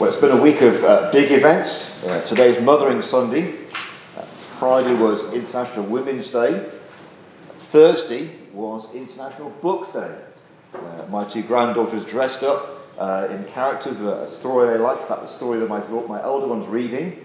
Well, it's been a week of big events. Today's Mothering Sunday. Friday was International Women's Day. Thursday was International Book Day. My two granddaughters dressed up in characters of a story they liked. That was the story that my elder one's reading.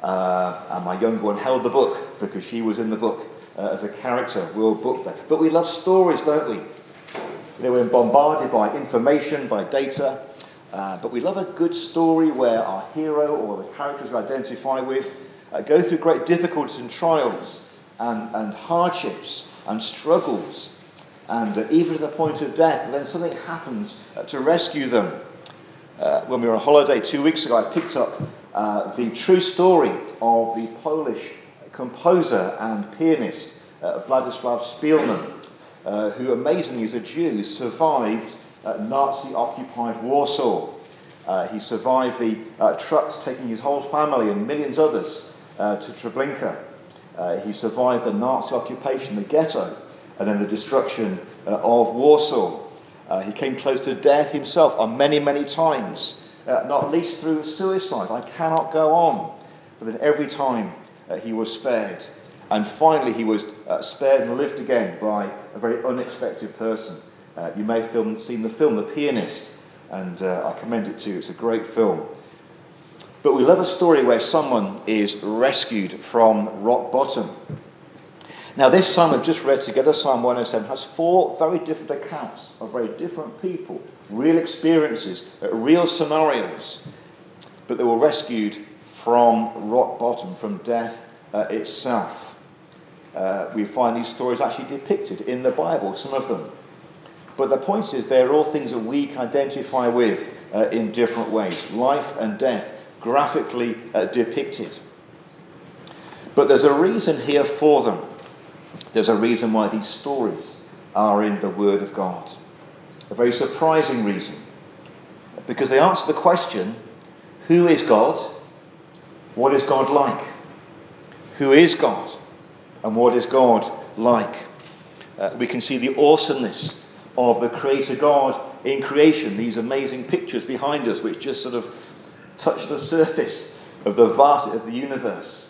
And my younger one held the book because she was in the book as a character, World Book Day. But we love stories, don't we? You know, we're bombarded by information, by data. But we love a good story where our hero or the characters we identify with go through great difficulties and trials and hardships and struggles and even to the point of death. And then something happens to rescue them. When we were on holiday 2 weeks ago, I picked up the true story of the Polish composer and pianist Władysław Szpilman, who amazingly is a Jew, survived Nazi-occupied Warsaw. He survived the trucks taking his whole family and millions others to Treblinka. He survived the Nazi occupation, the ghetto, and then the destruction of Warsaw. He came close to death himself on many, many times, not least through suicide. I cannot go on. But then every time he was spared. And finally he was spared and lived again by a very unexpected person. You may have seen the film, The Pianist, and I commend it to you. It's a great film. But we love a story where someone is rescued from rock bottom. Now, this psalm I've just read together, Psalm 107, has four very different accounts of very different people, real experiences, real scenarios. But they were rescued from rock bottom, from death itself. We find these stories actually depicted in the Bible, some of them. But the point is, they're all things that we can identify with in different ways. Life and death, graphically depicted. But there's a reason here for them. There's a reason why these stories are in the Word of God. A very surprising reason. Because they answer the question, who is God? What is God like? Who is God? And what is God like? We can see the awesomeness of the Creator God in creation, these amazing pictures behind us which just sort of touch the surface of the vastness of the universe.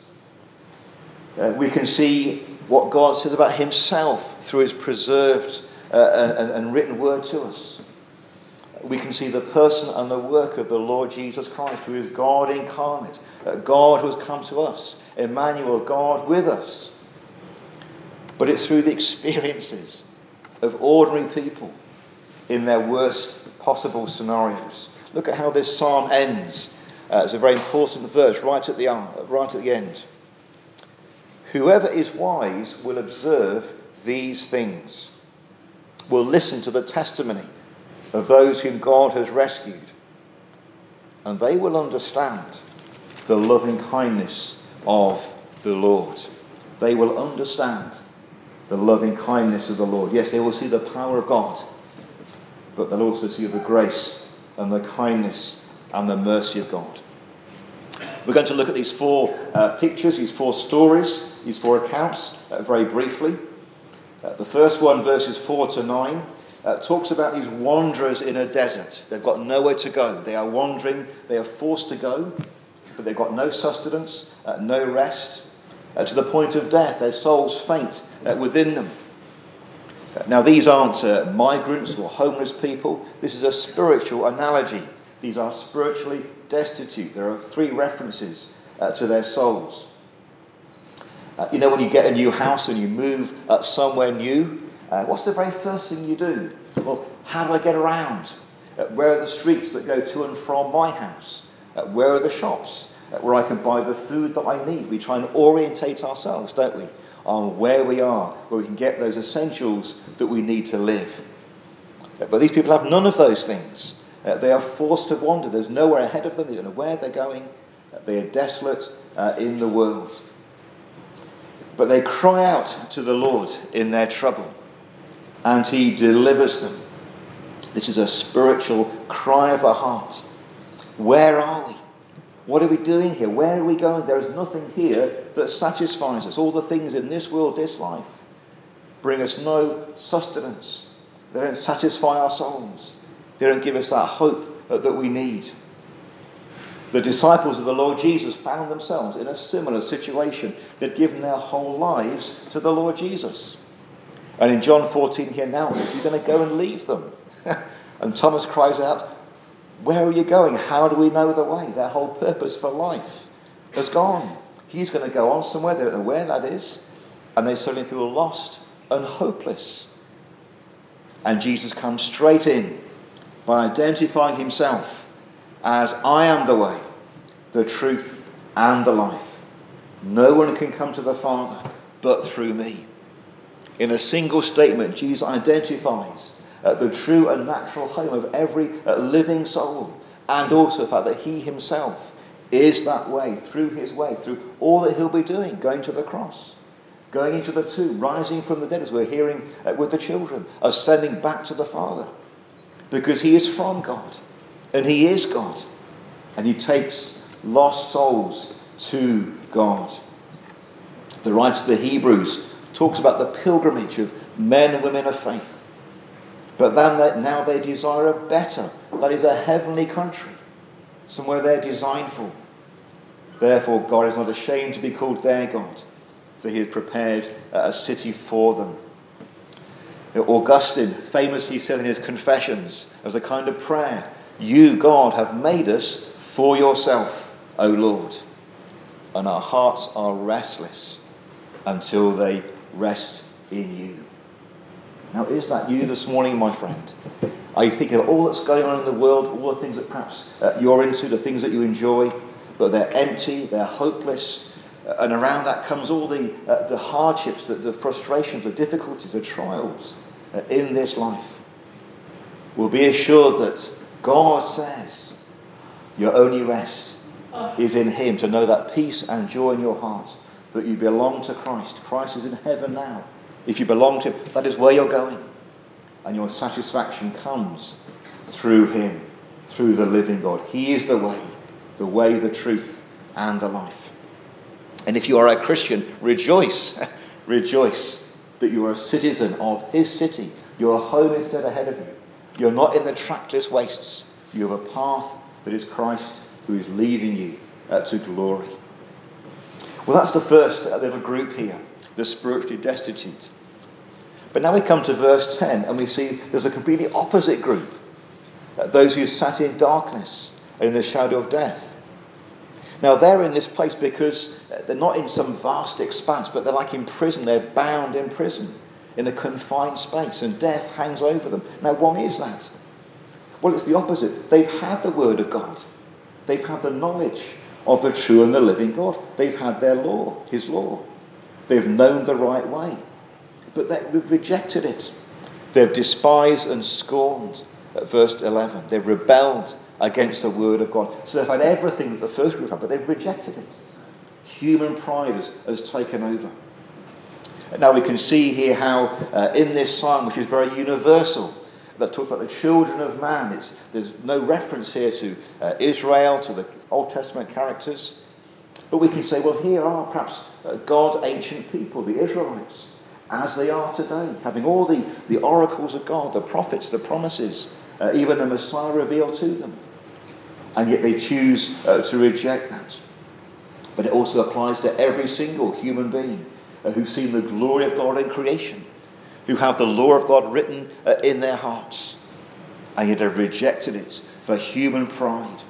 We can see what God says about himself through his preserved and written word to us. We can see the person and the work of the Lord Jesus Christ, who is God incarnate, God who has come to us, Emmanuel, God with us. But it's through the experiences of ordinary people in their worst possible scenarios. Look at how this psalm ends. It's a very important verse right at the end. Whoever is wise will observe these things, will listen to the testimony of those whom God has rescued, and they will understand the loving kindness of the Lord. They will understand the loving kindness of the Lord. Yes, they will see the power of God, but they'll also see the grace and the kindness and the mercy of God. We're going to look at these four pictures, these four stories, these four accounts very briefly. The first one, verses 4 to 9, talks about these wanderers in a desert. They've got nowhere to go. They are wandering. They are forced to go, but they've got no sustenance, no rest. To the point of death, their souls faint within them. Now, these aren't migrants or homeless people. This is a spiritual analogy. These are spiritually destitute. There are three references to their souls. You know, when you get a new house and you move somewhere new, what's the very first thing you do? Well, how do I get around? Where are the streets that go to and from my house? Where are the shops where I can buy the food that I need? We try and orientate ourselves, don't we, on where we are, where we can get those essentials that we need to live. But these people have none of those things. They are forced to wander. There's nowhere ahead of them. They don't know where they're going. They are desolate in the world. But they cry out to the Lord in their trouble, and he delivers them. This is a spiritual cry of the heart. Where are we? What are we doing here? Where are we going? There is nothing here that satisfies us. All the things in this world, this life, bring us no sustenance. They don't satisfy our souls. They don't give us that hope that we need. The disciples of the Lord Jesus found themselves in a similar situation. They'd given their whole lives to the Lord Jesus. And in John 14 he announces, you're going to go and leave them. And Thomas cries out, where are you going? How do we know the way? Their whole purpose for life has gone. He's going to go on somewhere, they don't know where that is, and they suddenly feel lost and hopeless. And Jesus comes straight in by identifying himself as I am the way, the truth, and the life. No one can come to the Father but through me. In a single statement, Jesus identifies the true and natural home of every living soul, and also the fact that he himself is that way, through all that he'll be doing, going to the cross, going into the tomb, rising from the dead, as we're hearing with the children, ascending back to the Father, because he is from God, and he is God, and he takes lost souls to God. The writer of the Hebrews talks about the pilgrimage of men and women of faith. But now they desire a better, that is a heavenly country, somewhere they're designed for. Therefore God is not ashamed to be called their God, for he has prepared a city for them. Augustine famously said in his Confessions, as a kind of prayer, you, God, have made us for yourself, O Lord, and our hearts are restless until they rest in you. Now, is that you this morning, my friend? Are you thinking of all that's going on in the world, all the things that perhaps you're into, the things that you enjoy, but they're empty, they're hopeless, and around that comes all the hardships, the frustrations, the difficulties, the trials in this life? Well, be assured that God says your only rest is in him, to know that peace and joy in your heart, that you belong to Christ. Christ is in heaven now. If you belong to him, that is where you're going. And your satisfaction comes through him, through the living God. He is the way, the truth, and the life. And if you are a Christian, rejoice. Rejoice that you are a citizen of his city. Your home is set ahead of you. You're not in the trackless wastes. You have a path that is Christ who is leading you to glory. Well, that's the first little group here, the spiritually destitute. But now we come to verse 10 and we see there's a completely opposite group. Those who sat in darkness and in the shadow of death. Now they're in this place because they're not in some vast expanse, but they're like in prison. They're bound in prison in a confined space, and death hangs over them. Now why is that? Well, it's the opposite. They've had the word of God. They've had the knowledge of the true and the living God. They've had their law, his law. They've known the right way, but they've rejected it. They've despised and scorned, at verse 11. They've rebelled against the word of God. So they've had everything that the first group had, but they've rejected it. Human pride has taken over. And now we can see here how in this psalm, which is very universal, that talks about the children of man, there's no reference here to Israel, to the Old Testament characters. But we can say, well, here are perhaps God, ancient people, the Israelites, as they are today, having all the oracles of God, the prophets, the promises, even the Messiah revealed to them. And yet they choose to reject that. But it also applies to every single human being who've seen the glory of God in creation, who have the law of God written in their hearts, and yet have rejected it for human pride.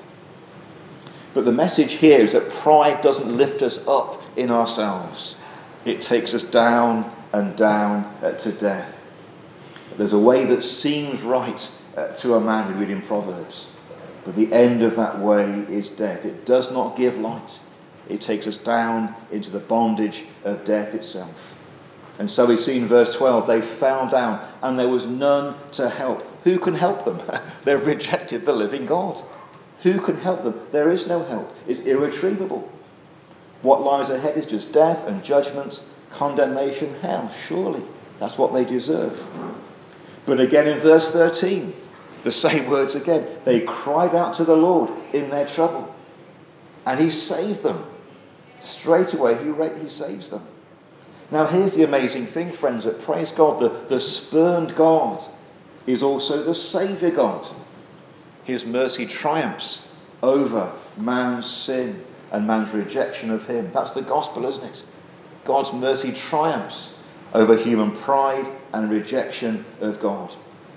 But the message here is that pride doesn't lift us up in ourselves. It takes us down and down to death. There's a way that seems right to a man, we read in Proverbs, but the end of that way is death. It does not give light. It takes us down into the bondage of death itself. And so we see in verse 12, they fell down and there was none to help. Who can help them? They've rejected the living God. Who can help them? There is no help. It's irretrievable. What lies ahead is just death and judgment, condemnation, hell. Surely that's what they deserve. But again in verse 13, the same words again. They cried out to the Lord in their trouble, and he saved them. Straight away he saves them. Now here's the amazing thing, friends, that praise God, the spurned God is also the Saviour God. His mercy triumphs over man's sin and man's rejection of him. That's the gospel, isn't it? God's mercy triumphs over human pride and rejection of God.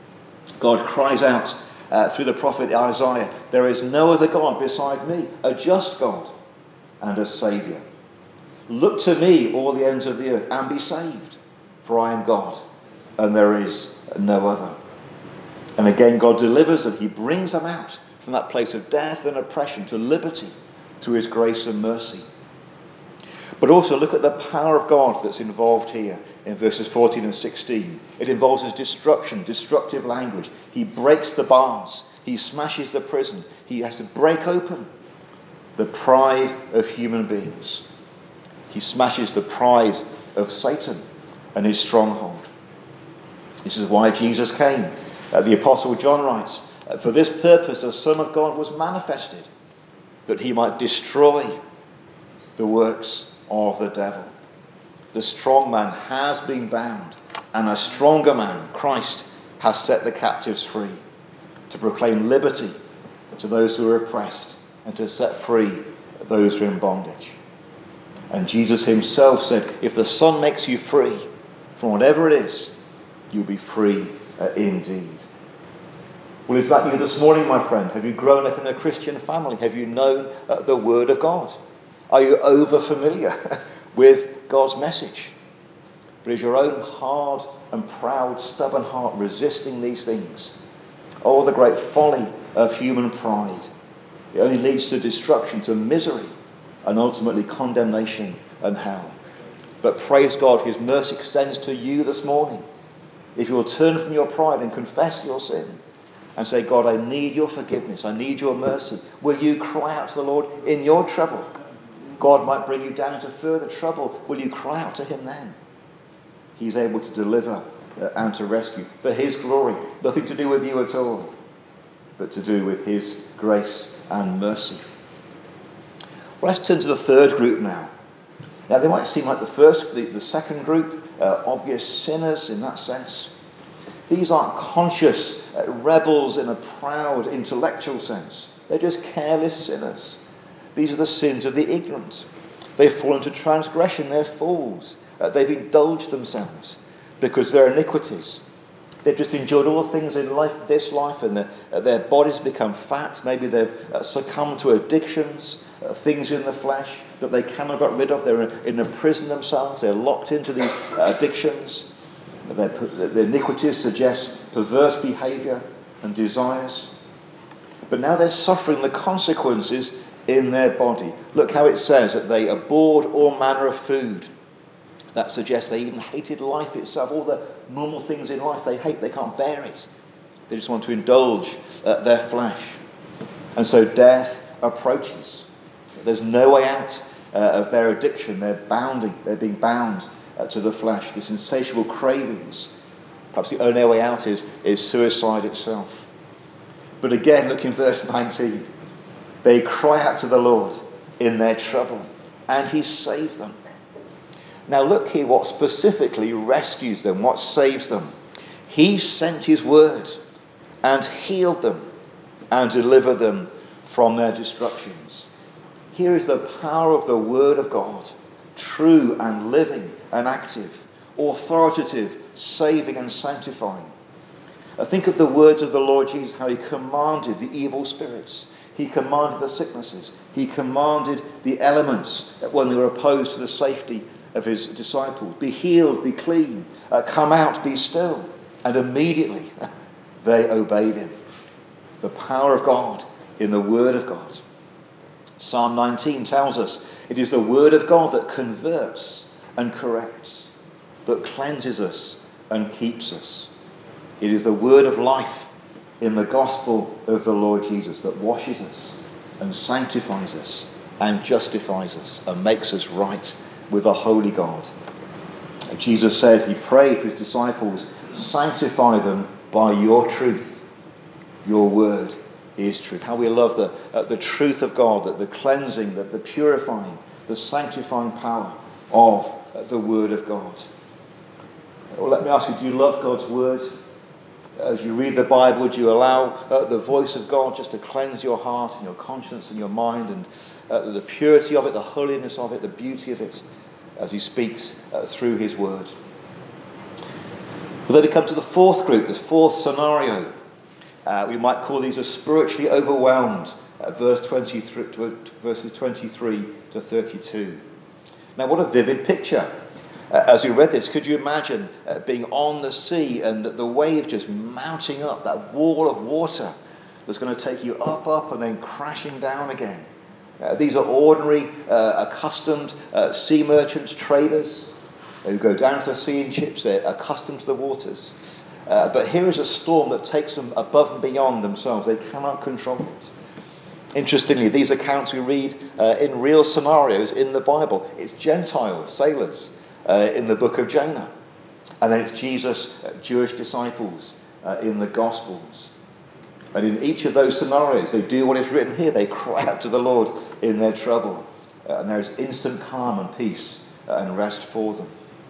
God cries out through the prophet Isaiah, "There is no other God beside me, a just God and a Saviour. Look to me, all the ends of the earth, and be saved, for I am God, and there is no other." And again, God delivers them. He brings them out from that place of death and oppression to liberty through his grace and mercy. But also look at the power of God that's involved here in verses 14 and 16. It involves his destruction, destructive language. He breaks the bars. He smashes the prison. He has to break open the pride of human beings. He smashes the pride of Satan and his stronghold. This is why Jesus came. The Apostle John writes, "For this purpose the Son of God was manifested, that he might destroy the works of the devil." The strong man has been bound, and a stronger man, Christ, has set the captives free, to proclaim liberty to those who are oppressed and to set free those who are in bondage. And Jesus himself said, if the Son makes you free from whatever it is, you'll be free indeed. Well, is that you this morning, my friend? Have you grown up in a Christian family? Have you known the Word of God? Are you over familiar with God's message? But is your own hard and proud, stubborn heart resisting these things? Oh, the great folly of human pride. It only leads to destruction, to misery, and ultimately condemnation and hell. But praise God, his mercy extends to you this morning. If you will turn from your pride and confess your sin and say, God, I need your forgiveness, I need your mercy, will you cry out to the Lord in your trouble? God might bring you down to further trouble. Will you cry out to him then? He's able to deliver and to rescue for his glory. Nothing to do with you at all, but to do with his grace and mercy. Well, let's turn to the third group now. Now, they might seem like the second group, obvious sinners in that sense. These aren't conscious rebels in a proud intellectual sense. They're just careless sinners. These are the sins of the ignorant. They've fallen to transgression. They're fools. They've indulged themselves because their iniquities. They've just enjoyed all things in this life, and their bodies become fat. Maybe they've succumbed to addictions, things in the flesh that they cannot get rid of. They're in a prison themselves. They're locked into these addictions. Their iniquities suggest perverse behaviour and desires. But now they're suffering the consequences in their body. Look how it says that they abhorred all manner of food. That suggests they even hated life itself. All the normal things in life they hate, they can't bear it. They just want to indulge their flesh. And so death approaches. There's no way out of their addiction. They're being bound to the flesh, this insatiable cravings. Perhaps the only way out is suicide itself. But again, look in verse 19. They cry out to the Lord in their trouble, and he saved them. Now look here what specifically rescues them, what saves them. He sent his word and healed them and delivered them from their destructions. Here is the power of the word of God, true and living and active, authoritative, saving and sanctifying. Think of the words of the Lord Jesus, how he commanded the evil spirits. He commanded the sicknesses. He commanded the elements when they were opposed to the safety of his disciples. Be healed, be clean, come out, be still. And immediately they obeyed him. The power of God in the word of God. Psalm 19 tells us it is the word of God that converts and corrects, that cleanses us and keeps us. It is the word of life in the gospel of the Lord Jesus that washes us and sanctifies us and justifies us and makes us right with a holy God. And Jesus said, he prayed for his disciples, sanctify them by your truth. Your word is truth. How we love the truth of God, the cleansing, the purifying, the sanctifying power of the word of God. Well, let me ask you, do you love God's word? As you read the Bible, would you allow the voice of God just to cleanse your heart and your conscience and your mind, and the purity of it, the holiness of it, the beauty of it, as he speaks through his word. Well, then we come to the fourth group, the fourth scenario. We might call these as spiritually overwhelmed, verses 23 to 32. Now, what a vivid picture. As we read this, could you imagine being on the sea and the wave just mounting up, that wall of water that's going to take you up, and then crashing down again? These are ordinary, accustomed sea merchants, traders, who go down to the sea in ships. They're accustomed to the waters. But here is a storm that takes them above and beyond themselves. They cannot control it. Interestingly, these accounts we read in real scenarios in the Bible. It's Gentile sailors in the book of Jonah. And then it's Jesus' Jewish disciples in the Gospels. And in each of those scenarios, they do what is written here. They cry out to the Lord in their trouble. And there is instant calm and peace and rest for them.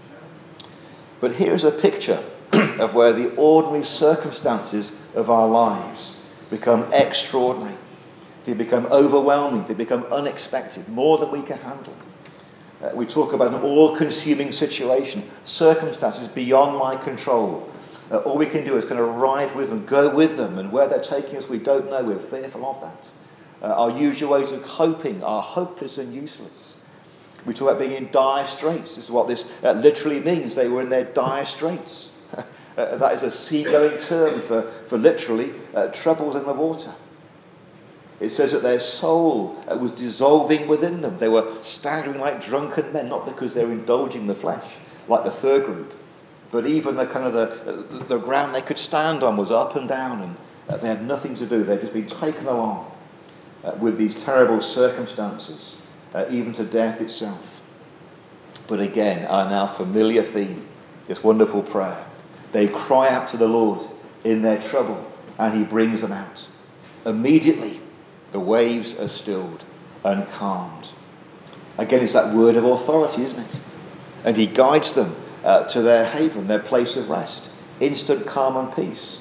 But here's a picture of where the ordinary circumstances of our lives become extraordinary. They become overwhelming. They become unexpected, more than we can handle. We talk about an all-consuming situation, circumstances beyond my control. All we can do is kind of ride with them, go with them, and where they're taking us we don't know. We're fearful of that. Our usual ways of coping are hopeless and useless. We talk about being in dire straits. This is what this literally means. They were in their dire straits. That is a seagoing term for literally troubles in the water. It says that their soul was dissolving within them. They were staggering like drunken men, not because they were indulging the flesh, like the third group, but even the kind of the ground they could stand on was up and down, and they had nothing to do. They'd just been taken along with these terrible circumstances, even to death itself. But again, our now familiar theme, this wonderful prayer. They cry out to the Lord in their trouble, and he brings them out. Immediately, the waves are stilled and calmed. Again, it's that word of authority, isn't it? And he guides them to their haven, their place of rest. Instant calm and peace.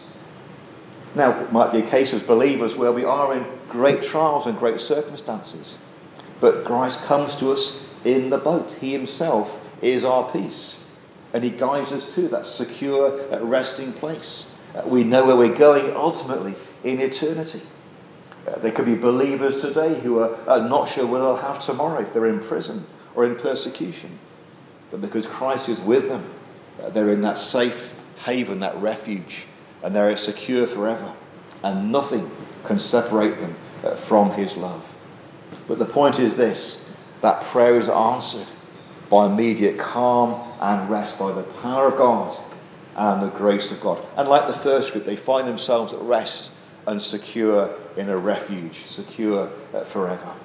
Now, it might be a case as believers where we are in great trials and great circumstances. But Christ comes to us in the boat. He himself is our peace. And he guides us to that secure resting place. We know where we're going ultimately in eternity. There could be believers today who are not sure whether they'll have tomorrow if they're in prison or in persecution. But because Christ is with them, they're in that safe haven, that refuge, and they're secure forever. And nothing can separate them from his love. But the point is this, that prayer is answered by immediate calm and rest, by the power of God and the grace of God. And like the first group, they find themselves at rest and secure in a refuge, secure forever.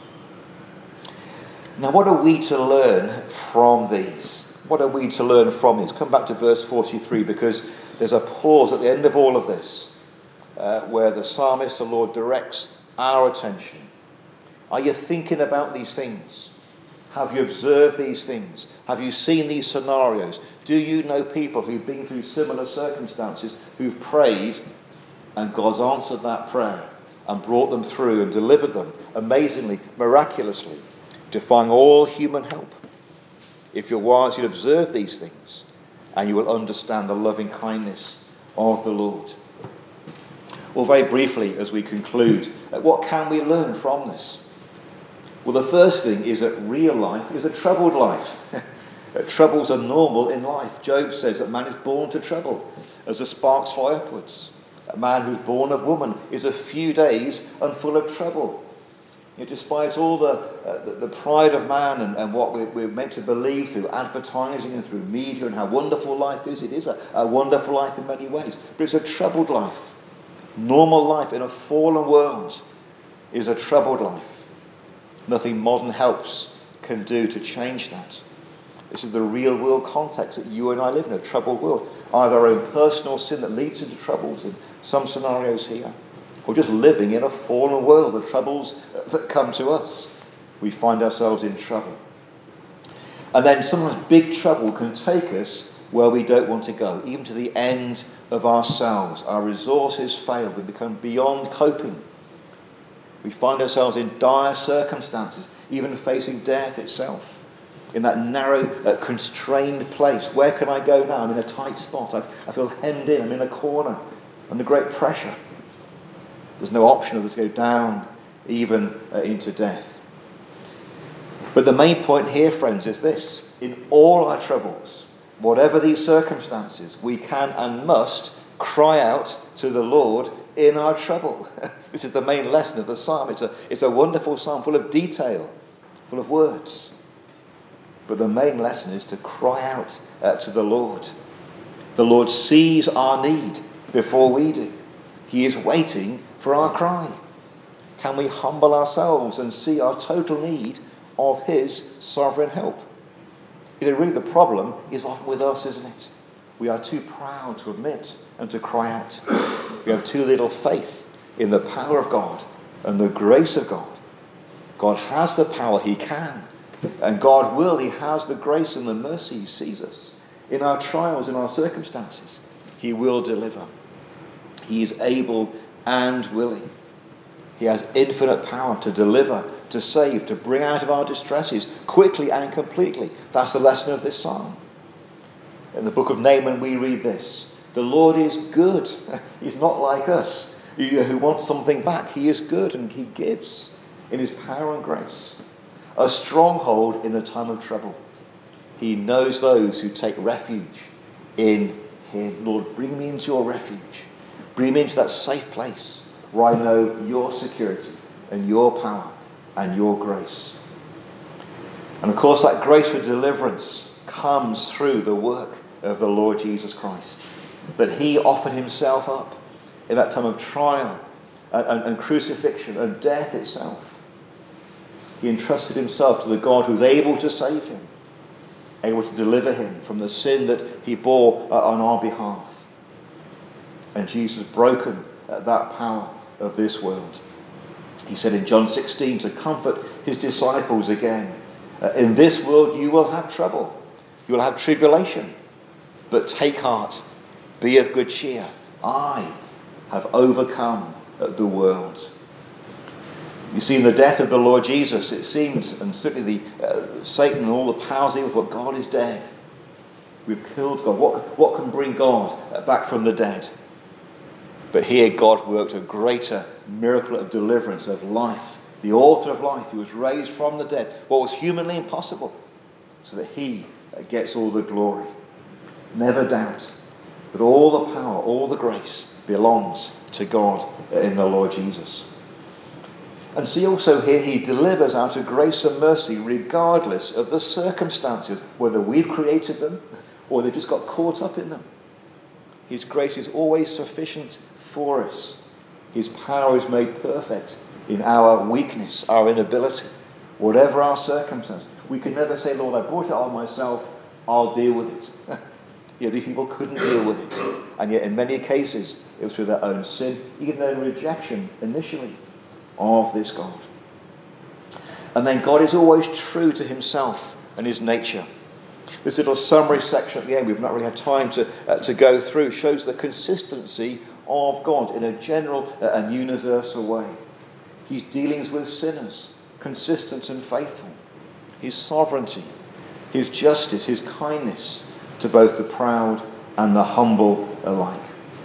Now, what are we to learn from these? What are we to learn from these? Come back to verse 43, because there's a pause at the end of all of this where the psalmist, the Lord, directs our attention. Are you thinking about these things? Have you observed these things? Have you seen these scenarios? Do you know people who've been through similar circumstances, who've prayed, and God's answered that prayer and brought them through and delivered them amazingly, miraculously, defying all human help? If you're wise, you'll observe these things and you will understand the loving kindness of the Lord. Well, very briefly, as we conclude, what can we learn from this? Well, the first thing is that real life is a troubled life. Troubles are normal in life. Job says that man is born to trouble as the sparks fly upwards. A man who's born of woman is a few days and full of trouble. Despite all the pride of man and what we're meant to believe through advertising and through media and how wonderful life is, it is a wonderful life in many ways. But it's a troubled life. Normal life in a fallen world is a troubled life. Nothing modern helps can do to change that. This is the real world context that you and I live in, a troubled world. Either our own personal sin that leads into troubles in some scenarios here, or just living in a fallen world, the troubles that come to us. We find ourselves in trouble. And then sometimes big trouble can take us where we don't want to go, even to the end of ourselves. Our resources fail. We become beyond coping. We find ourselves in dire circumstances, even facing death itself. In that narrow, constrained place. Where can I go now? I'm in a tight spot. I feel hemmed in. I'm in a corner. Under great pressure. There's no option other to go down, even into death. But the main point here, friends, is this. In all our troubles, whatever these circumstances, we can and must cry out to the Lord in our trouble. This is the main lesson of the psalm. It's a wonderful psalm full of detail, full of words. But the main lesson is to cry out to the Lord. The Lord sees our need before we do. He is waiting for our cry. Can we humble ourselves and see our total need of his sovereign help? Really the problem is often with us, isn't it? We are too proud to admit and to cry out. We have too little faith in the power of God and the grace of God. God has the power, he can. And God will, he has the grace and the mercy, he sees us. In our trials, in our circumstances, he will deliver. He is able and willing. He has infinite power to deliver, to save, to bring out of our distresses quickly and completely. That's the lesson of this psalm. In the book of Nahum we read this. The Lord is good. He's not like us, who want something back. He is good and he gives in his power and grace. A stronghold in the time of trouble. He knows those who take refuge in him. Lord, bring me into your refuge. Bring me into that safe place where I know your security and your power and your grace. And of course that grace for deliverance comes through the work of the Lord Jesus Christ. That he offered himself up in that time of trial and crucifixion and death itself. He entrusted himself to the God who was able to save him, able to deliver him from the sin that he bore on our behalf. And Jesus broken that power of this world. He said in John 16 to comfort his disciples again, in this world you will have trouble, you will have tribulation, but take heart, be of good cheer. I have overcome the world. You see, in the death of the Lord Jesus, it seemed, and certainly Satan and all the powers of evil, God is dead. We've killed God. What can bring God back from the dead? But here God worked a greater miracle of deliverance, of life. The author of life, who was raised from the dead, what was humanly impossible, so that he gets all the glory. Never doubt that all the power, all the grace belongs to God in the Lord Jesus. And see also here, he delivers out of grace and mercy regardless of the circumstances, whether we've created them or they just got caught up in them. His grace is always sufficient for us. His power is made perfect in our weakness, our inability, whatever our circumstances. We can never say, Lord, I brought it on myself, I'll deal with it. These people couldn't deal with it. And yet in many cases, it was through their own sin, even their own rejection initially of this God. And then God is always true to himself and his nature. This little summary section at the end, we've not really had time to go through, shows the consistency of God in a general and universal way. His dealings with sinners, consistent and faithful. His sovereignty, his justice, his kindness to both the proud and the humble alike.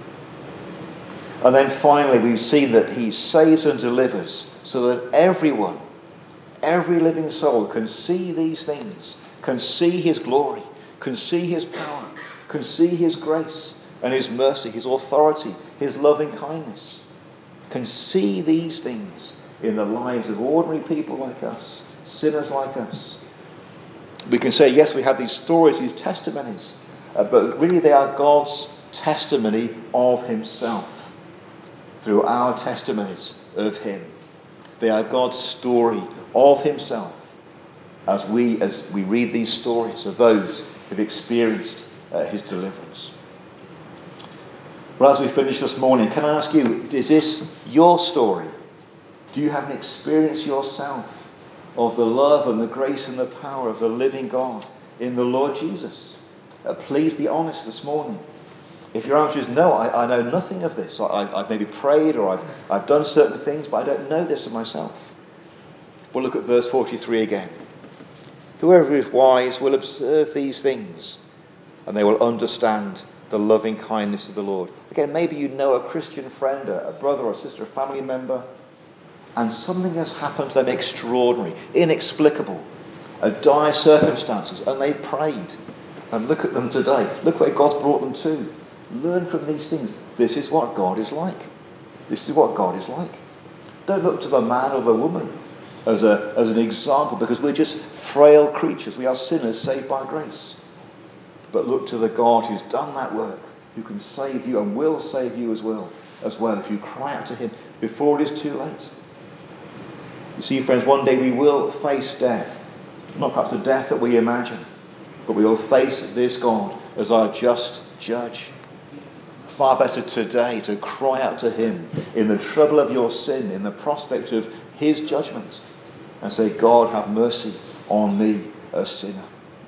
And then finally we've seen that he saves and delivers so that everyone, every living soul can see these things, can see his glory, can see his power, can see his grace and his mercy, his authority, his loving kindness, can see these things in the lives of ordinary people like us, sinners like us. We can say, yes, we have these stories, these testimonies, but really they are God's testimony of himself through our testimonies of him. They are God's story of himself as we read these stories of those who've experienced his deliverance. Well, as we finish this morning, can I ask you, is this your story? Do you have an experience yourself of the love and the grace and the power of the living God in the Lord Jesus? Please be honest this morning. If your answer is no, I know nothing of this. I've maybe prayed or I've done certain things, but I don't know this of myself. We'll look at verse 43 again. Whoever is wise will observe these things, and they will understand the loving kindness of the Lord. Again, maybe you know a Christian friend, a brother or sister, a family member, and something has happened to them extraordinary, inexplicable, dire circumstances, and they prayed. And look at them today. Look where God's brought them to. Learn from these things. This is what God is like. This is what God is like. Don't look to the man or the woman as an example, because we're just frail creatures. We are sinners saved by grace. But look to the God who's done that work, who can save you and will save you as well if you cry out to him before it is too late. You see, friends, one day we will face death. Not perhaps the death that we imagine, but we will face this God as our just judge. Far better today to cry out to him in the trouble of your sin, in the prospect of his judgment, and say, God, have mercy on me, a sinner.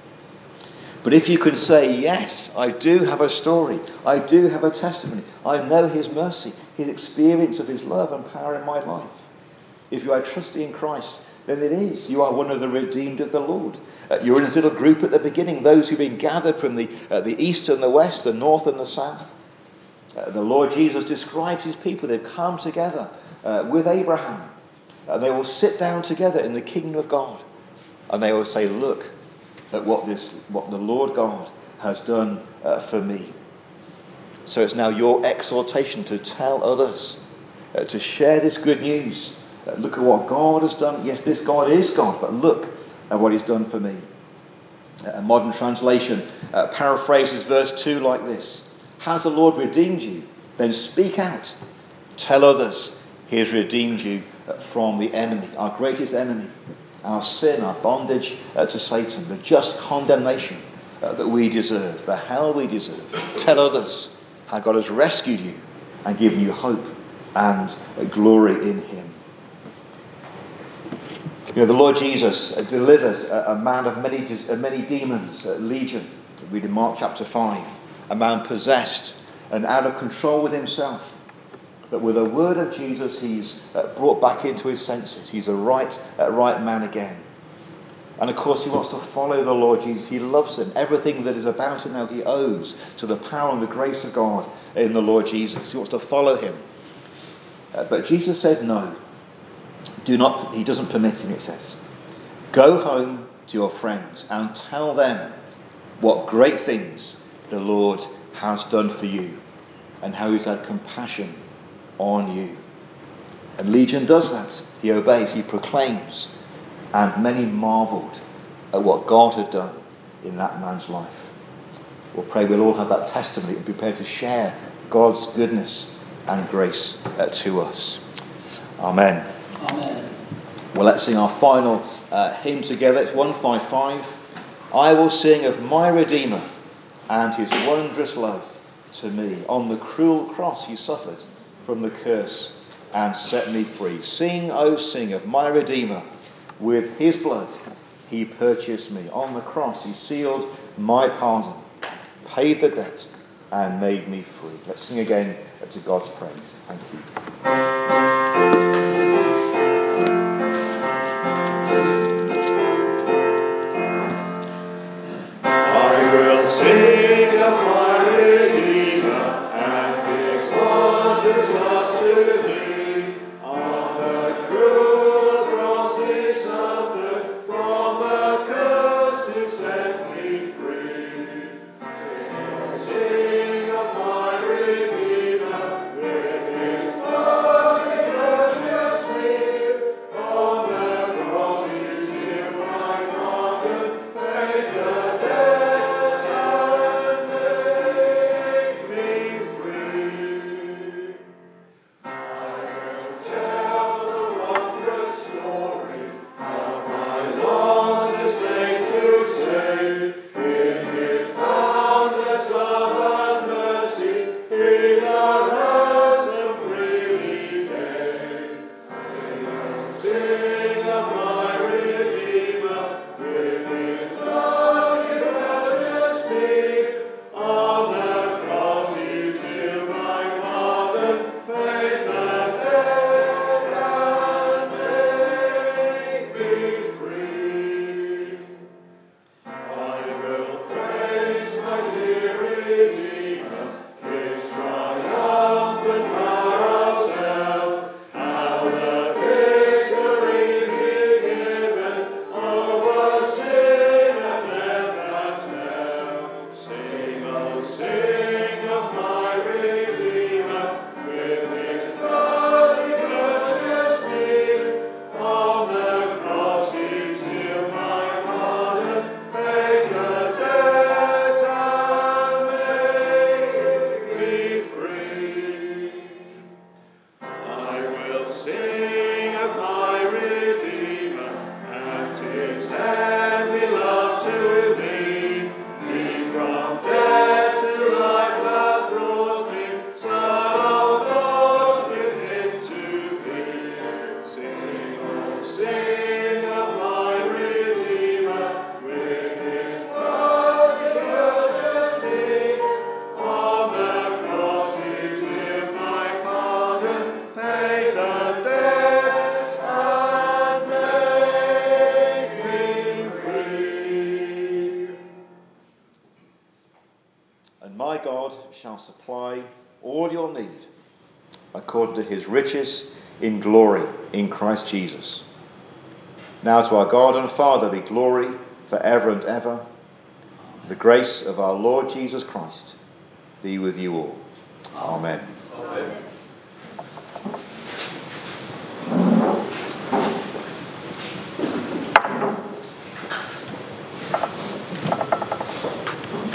But if you can say, yes, I do have a story, I do have a testimony, I know his mercy, his experience of his love and power in my life. If you are trusting in Christ, then it is. You are one of the redeemed of the Lord. You're in this little group at the beginning, those who've been gathered from the east and the west, the north and the south. The Lord Jesus describes his people. They've come together with Abraham. And they will sit down together in the kingdom of God. And they will say, look at what the Lord God has done for me. So it's now your exhortation to tell others, to share this good news. Look at what God has done. Yes, this God is God, but look at what he's done for me. A modern translation paraphrases verse 2 like this. Has the Lord redeemed you? Then speak out. Tell others he has redeemed you from the enemy, our greatest enemy, our sin, our bondage to Satan, the just condemnation that we deserve, the hell we deserve. Tell others how God has rescued you and given you hope and glory in him. You know, the Lord Jesus delivered a man of many demons, Legion. Read in Mark chapter 5. A man possessed and out of control with himself. But with a word of Jesus, he's brought back into his senses. He's a right man again. And of course, he wants to follow the Lord Jesus. He loves him. Everything that is about him now, he owes to the power and the grace of God in the Lord Jesus. He wants to follow him. But Jesus said no. He doesn't permit him, it says. Go home to your friends and tell them what great things the Lord has done for you and how he's had compassion on you. And Legion does that. He obeys, he proclaims, and many marvelled at what God had done in that man's life. We'll pray we'll all have that testimony and be prepared to share God's goodness and grace to us. Amen. Amen. Well, let's sing our final hymn together. It's 155. I will sing of my Redeemer and his wondrous love to me. On the cruel cross he suffered from the curse and set me free. Sing, oh sing of my Redeemer. With his blood he purchased me. On the cross he sealed my pardon, paid the debt and made me free. Let's sing again to God's praise. Thank you. Sing of my Redeemer and his wondrous love to me. On the cruel cross he suffered, from the curse he set me free. Sing of my Redeemer, with his blood supply all your need according to his riches in glory in Christ Jesus. Now to our God and Father be glory forever and ever. The grace of our Lord Jesus Christ be with you all. Amen. Amen.